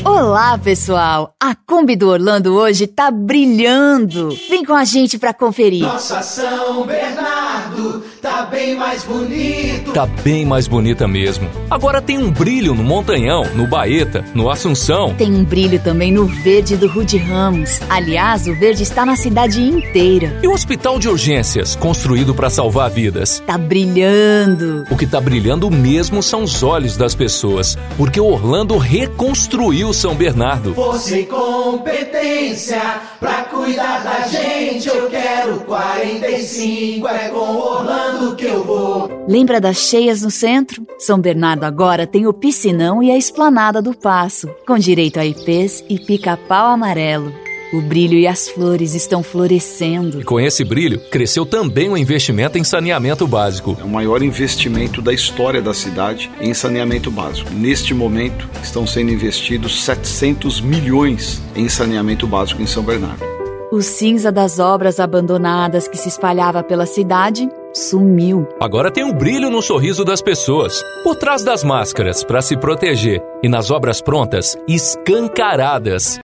Olá, pessoal! A Kombi do Orlando hoje tá brilhando! Vem com a gente pra conferir. Nossa São Bernardo tá bem mais bonito. Tá bem mais bonita mesmo. Agora tem um brilho no Montanhão, no Baeta, no Assunção. Tem um brilho também no verde do Rude Ramos. Aliás, o verde está na cidade inteira. E o Hospital de Urgências, construído para salvar vidas. Tá brilhando! O que tá brilhando mesmo são os olhos das pessoas, porque o Orlando reconstruiu São Bernardo. Força e competência pra cuidar da gente. Eu quero 45, é com Orlando que eu vou. Lembra das cheias no centro? São Bernardo agora tem o piscinão e a esplanada do Paço, com direito a ipês e pica-pau amarelo. O brilho e as flores estão florescendo. E com esse brilho, cresceu também o investimento em saneamento básico. É o maior investimento da história da cidade em saneamento básico. Neste momento, estão sendo investidos 700 milhões em saneamento básico em São Bernardo. O cinza das obras abandonadas que se espalhava pela cidade sumiu. Agora tem um brilho no sorriso das pessoas, por trás das máscaras para se proteger e nas obras prontas, escancaradas.